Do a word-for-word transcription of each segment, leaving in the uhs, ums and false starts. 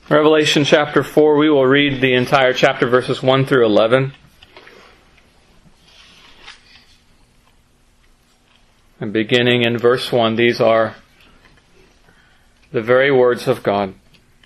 Revelation chapter four, we will read the entire chapter, verses one through eleven. And beginning in verse one, these are the very words of God.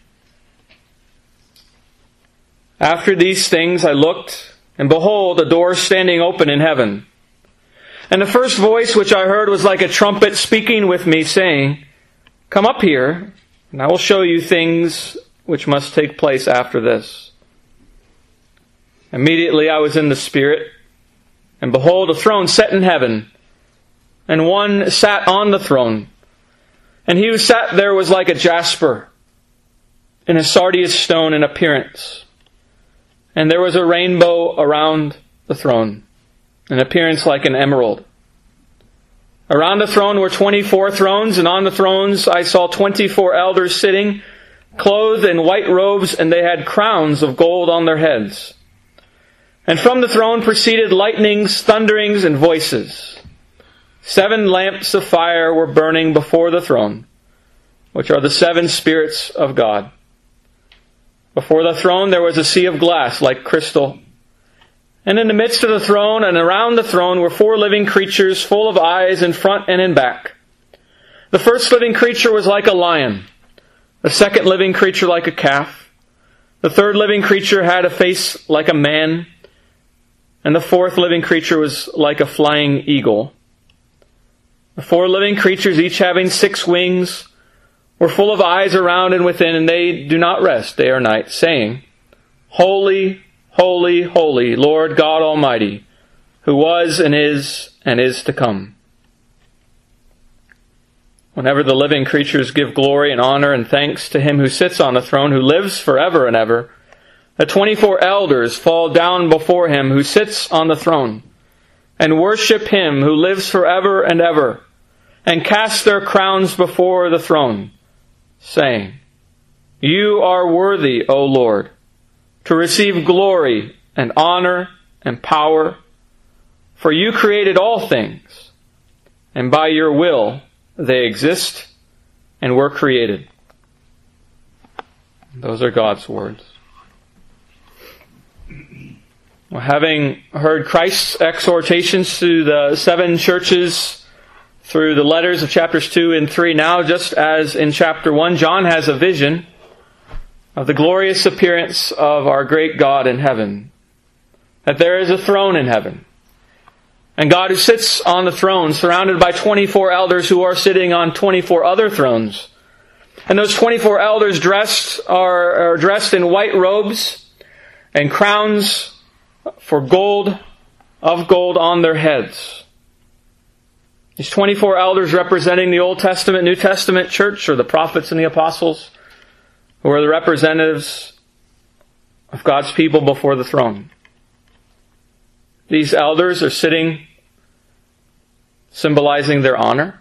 After these things I looked, and behold, a door standing open in heaven. And the first voice which I heard was like a trumpet speaking with me, saying, Come up here, and I will show you things which must take place after this. Immediately I was in the Spirit, and behold, a throne set in heaven, and one sat on the throne. And he who sat there was like a jasper, and a sardius stone in appearance. And there was a rainbow around the throne, an appearance like an emerald. Around the throne were twenty-four thrones, and on the thrones I saw twenty-four elders sitting, clothed in white robes, and they had crowns of gold on their heads. And from the throne proceeded lightnings, thunderings, and voices. Seven lamps of fire were burning before the throne, which are the seven spirits of God. Before the throne there was a sea of glass like crystal. And in the midst of the throne and around the throne were four living creatures full of eyes in front and in back. The first living creature was like a lion. The second living creature like a calf. The third living creature had a face like a man. And the fourth living creature was like a flying eagle. The four living creatures, each having six wings, were full of eyes around and within, and they do not rest day or night, saying, Holy, holy, holy, Lord God Almighty, who was and is and is to come. Whenever the living creatures give glory and honor and thanks to Him who sits on the throne, who lives forever and ever, the twenty-four elders fall down before Him who sits on the throne, and worship Him who lives forever and ever, and cast their crowns before the throne, saying, You are worthy, O Lord, to receive glory and honor and power, for You created all things, and by Your will they exist and were created. Those are God's words. Well, having heard Christ's exhortations to the seven churches through the letters of chapters two and three, now just as in chapter one, John has a vision of the glorious appearance of our great God in heaven. That there is a throne in heaven. And God who sits on the throne, surrounded by twenty-four elders who are sitting on twenty-four other thrones. And those twenty-four elders dressed are, are dressed in white robes and crowns for gold, of gold on their heads. These twenty-four elders representing the Old Testament, New Testament church, or the prophets and the apostles, who are the representatives of God's people before the throne. These elders are sitting, symbolizing their honor,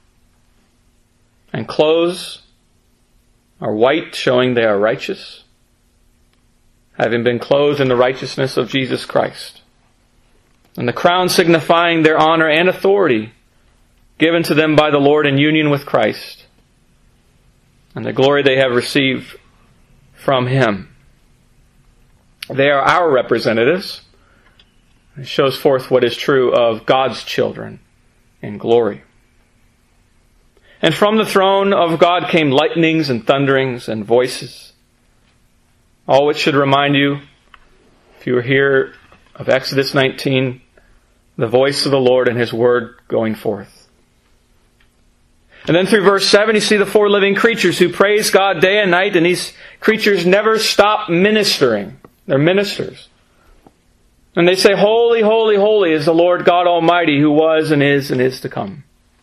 and clothes are white, showing they are righteous, having been clothed in the righteousness of Jesus Christ. And the crown signifying their honor and authority given to them by the Lord in union with Christ, and the glory they have received from Him. They are our representatives. It shows forth what is true of God's children in glory. And from the throne of God came lightnings and thunderings and voices, all which should remind you, if you were here, of Exodus nineteen, the voice of the Lord and His word going forth. And then through verse seven, you see the four living creatures who praise God day and night, and these creatures never stop ministering. They're ministers. And they say, Holy, holy, holy is the Lord God Almighty, who was and is and is to come.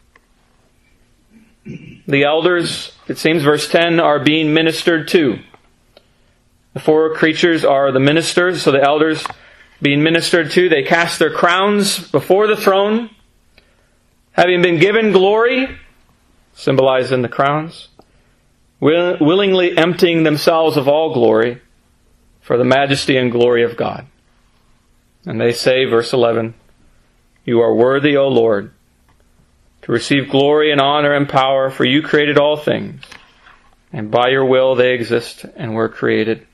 The elders, it seems, verse ten, are being ministered to. The four creatures are the ministers, so the elders being ministered to, they cast their crowns before the throne, having been given glory, symbolized in the crowns, will, willingly emptying themselves of all glory for the majesty and glory of God. And they say, verse eleven, You are worthy, O Lord, to receive glory and honor and power, for You created all things, and by your will they exist and were created.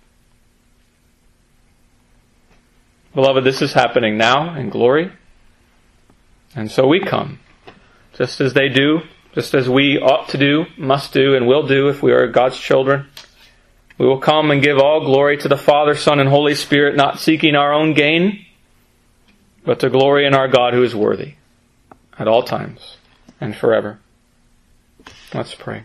Beloved, this is happening now in glory. And so we come, just as they do, just as we ought to do, must do, and will do if we are God's children. We will come and give all glory to the Father, Son, and Holy Spirit, not seeking our own gain, but to glory in our God who is worthy at all times and forever. Let's pray.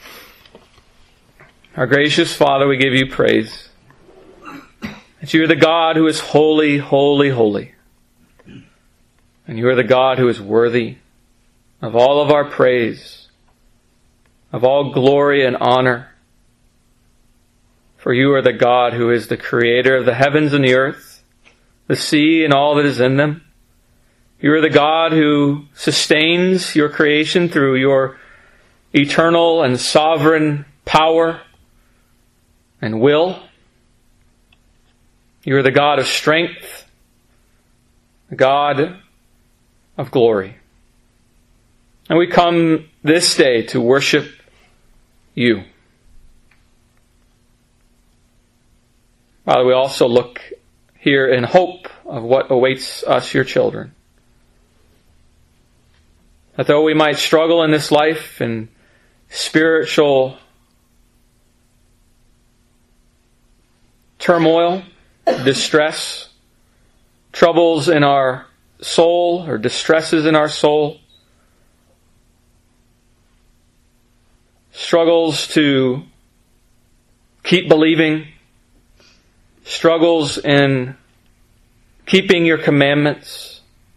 Our gracious Father, we give you praise that you are the God who is holy, holy, holy. And you are the God who is worthy of all of our praise, of all glory and honor. For you are the God who is the creator of the heavens and the earth, the sea and all that is in them. You are the God who sustains your creation through your eternal and sovereign power and will. You are the God of strength, the God of glory. And we come this day to worship you. Father, we also look here in hope of what awaits us, your children. That though we might struggle in this life in spiritual turmoil, distress, troubles in our soul or distresses in our soul, struggles to keep believing, struggles in keeping your commandments,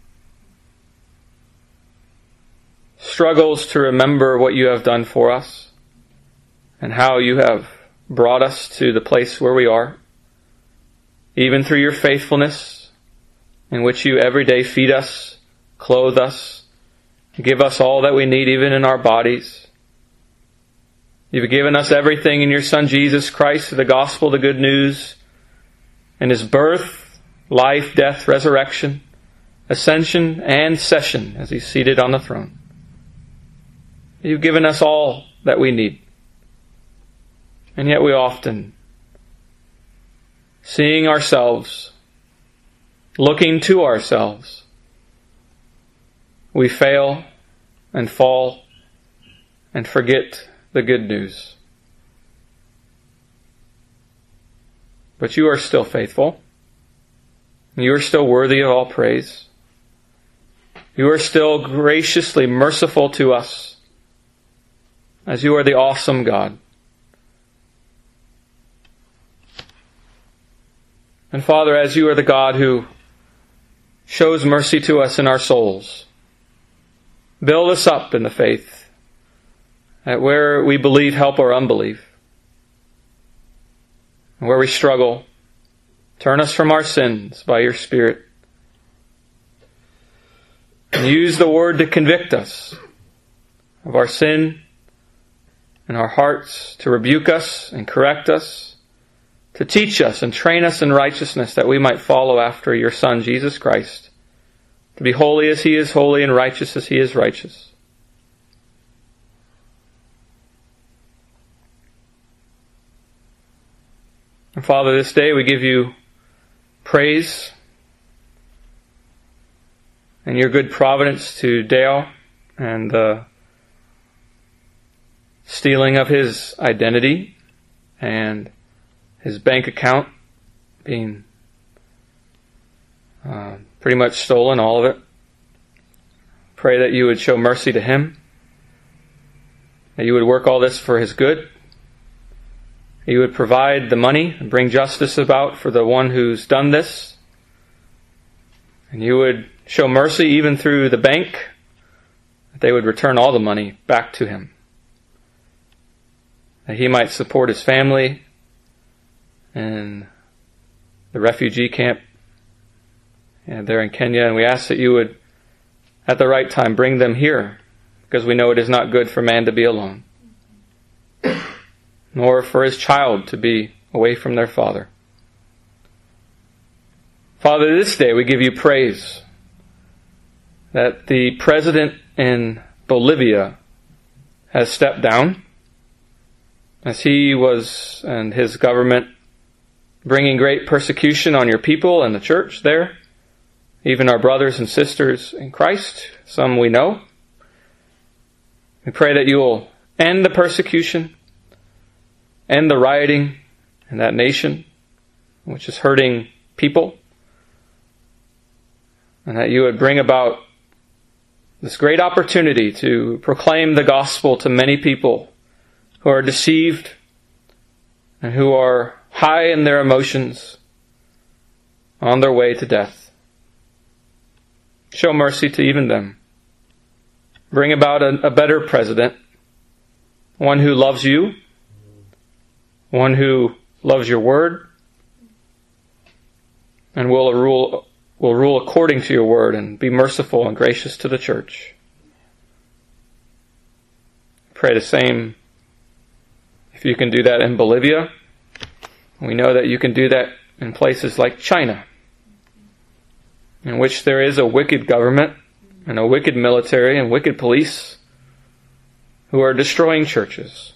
struggles to remember what you have done for us and how you have brought us to the place where we are, even through your faithfulness in which you every day feed us, clothe us, give us all that we need even in our bodies. You've given us everything in your Son Jesus Christ, the gospel, the good news, and his birth, life, death, resurrection, ascension, and session as he's seated on the throne. You've given us all that we need. And yet we often, seeing ourselves, looking to ourselves, we fail and fall and forget the good news. But you are still faithful. You are still worthy of all praise. You are still graciously merciful to us, as you are the awesome God. And Father, as you are the God who shows mercy to us in our souls, build us up in the faith, that where we believe, help our unbelief. And where we struggle, turn us from our sins by your Spirit. And use the word to convict us of our sin in our hearts, to rebuke us and correct us, to teach us and train us in righteousness that we might follow after your Son, Jesus Christ, to be holy as he is holy and righteous as he is righteous. And Father, this day we give you praise and your good providence to Dale and the stealing of his identity and his bank account being uh, pretty much stolen, all of it. Pray that you would show mercy to him, that you would work all this for his good. You would provide the money and bring justice about for the one who's done this. And you would show mercy even through the bank, that they would return all the money back to him, that he might support his family in the refugee camp and there in Kenya. And we ask that you would, at the right time, bring them here, because we know it is not good for man to be alone, nor for his child to be away from their father. Father, this day we give you praise that the president in Bolivia has stepped down. as he was and his government bringing great persecution on your people and the church there, even our brothers and sisters in Christ, some we know. We pray that you will end the persecution, end the rioting in that nation, which is hurting people, and that you would bring about this great opportunity to proclaim the gospel to many people who are deceived and who are high in their emotions on their way to death. Show mercy to even them. Bring about a, a better president, one who loves you, one who loves your word, and will rule will rule according to your word and be merciful and gracious to the church. Pray the same if you can do that in Bolivia. We know that you can do that in places like China, in which there is a wicked government and a wicked military and wicked police who are destroying churches,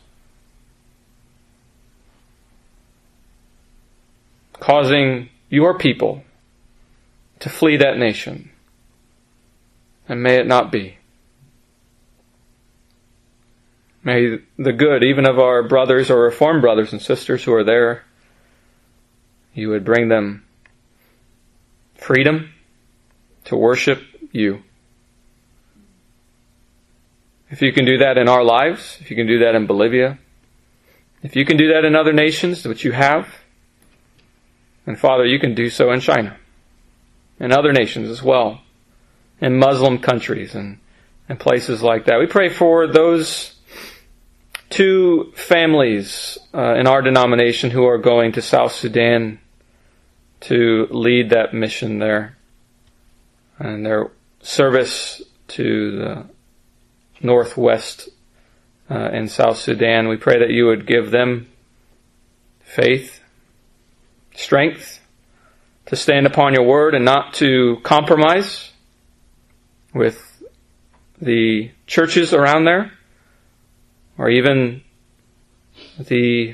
causing your people to flee that nation. And may it not be. May the good, even of our brothers or Reformed brothers and sisters who are there, you would bring them freedom to worship you. If you can do that in our lives, if you can do that in Bolivia, if you can do that in other nations, which you have, and Father, you can do so in China, and other nations as well, in Muslim countries and, and places like that. We pray for those two families uh, in our denomination who are going to South Sudan to lead that mission there, and their service to the northwest uh, in South Sudan. We pray that you would give them faith, strength, to stand upon your word and not to compromise with the churches around there, or even the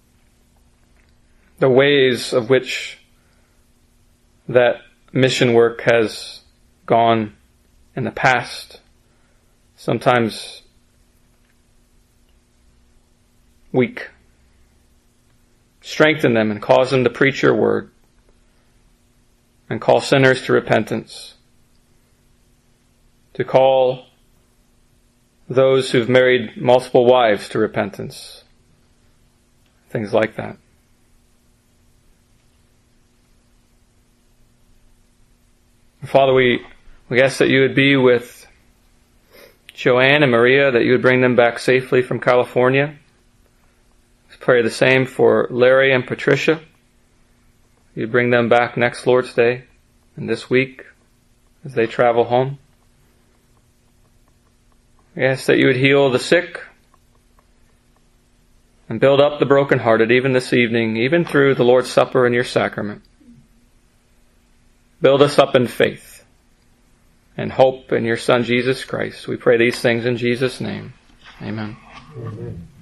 the ways of which that mission work has gone in the past, sometimes weak. Strengthen them and cause them to preach your word and call sinners to repentance, to call those who've married multiple wives to repentance, things like that. Father, we, we ask that you would be with Joanne and Maria, that you would bring them back safely from California. Let's pray the same for Larry and Patricia. You bring them back next Lord's Day and this week as they travel home. We ask that you would heal the sick and build up the brokenhearted even this evening, even through the Lord's Supper and your sacrament. Build us up in faith and hope in your Son Jesus Christ. We pray these things in Jesus' name. Amen. Amen.